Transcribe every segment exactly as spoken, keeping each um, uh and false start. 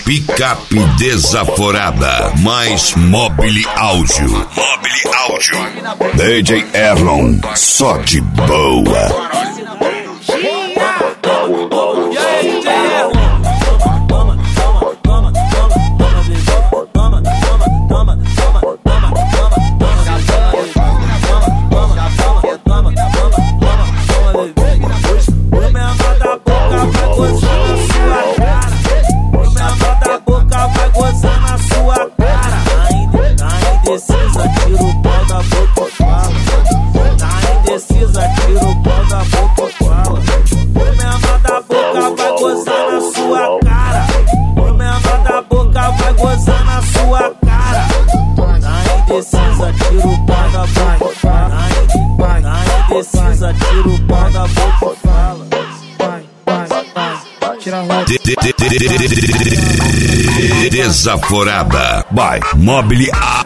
Picape Desaforada, mais Mobile Áudio. Mobile Áudio. D J Erlon, só de boa. Desaforada, by Mobile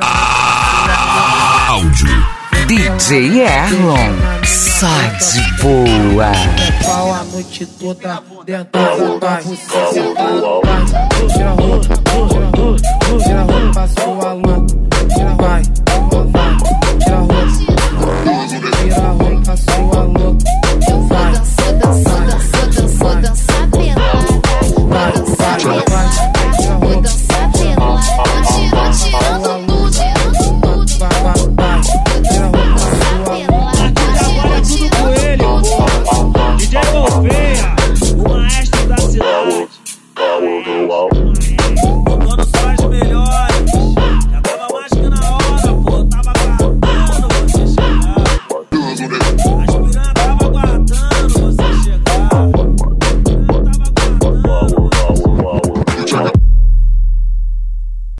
Áudio. D J Erlon, sai de boa. Pau a noite toda dentro da paz. Tira a roupa, tira a roupa, tira a roupa, sua louca. Vai.